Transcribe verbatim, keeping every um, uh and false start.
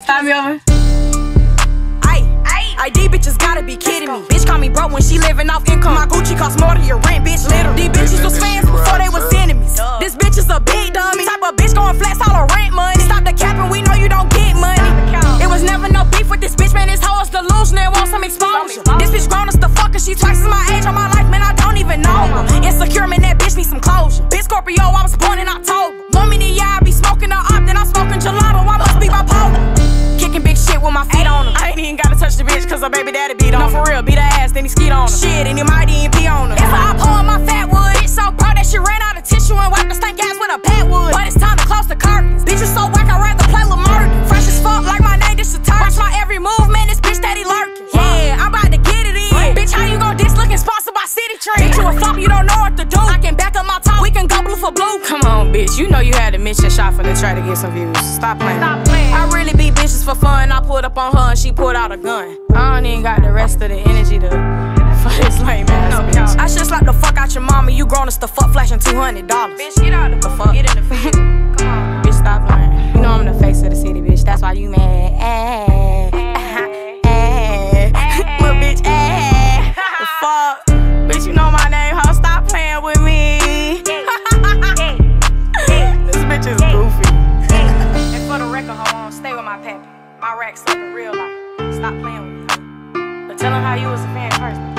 Stop me over. Ay, these bitches gotta be kidding me. Bitch call me broke when she living off income. My Gucci cost more than your rent, bitch. Literally. These bitches was fans before they was enemies. This bitch is a big dummy. Type of bitch going flex all her rent money. Stop the capping, we know you don't get money. It was never no beef with this bitch, man. This hoe is delusional, want some exposure. This bitch grown as the fuck, and she twice as my age on my life, man. I don't even know her. Insecure, man, that bitch need some closure. Bitch Scorpio, I was born in October. One minute, yeah, I be smoking the op, then I'm smoking gelato. I must be bipolar. Kicking big shit with my feet on her. I ain't even gotta touch the bitch, cause her baby daddy beat on her. No, for real, beat her ass, then he skeet on her. Shit, and he might even pee on her. If I pull on my fat wood, bitch so broke that she ran out of tissue and wiped the stank ass with a backwood. But it's time to close the curtains. Bitch is so whack, I'd rather play Lil Murder. Fresh as fuck, like my name, this a turn. Watch my every move, man, this bitch steady lurking. Yeah, I'm about to get it in. Bitch, how you gon' diss looking sponsored by City Tree? Bitch, you a flop, you don't know what to do. I can back up my top, we can go blue for blue. Come on, bitch, you know you had a mission shot for to try to get some views. Stop playing. Stop playing. I really beat bitches for fun. I pulled up on her and she pulled out a gun. I don't even got the rest of the energy to for this lame ass no, bitch. I should slap the fuck out your mama. You grown as the fuck, flashing two hundred dollars. Bitch, get out of the fuck. Get in the face. Come on, bitch, stop playing. You know I'm the face of the city, bitch. That's why you mad. Eh, eh, eh. Little bitch, eh. The fuck, bitch. You know my name, ho. Stop playing with me. This bitch is goofy. And for the record, ho, on stay with my pappy. My racks up in real life. Stop playing with me, ho. But tell him how you was a fan first.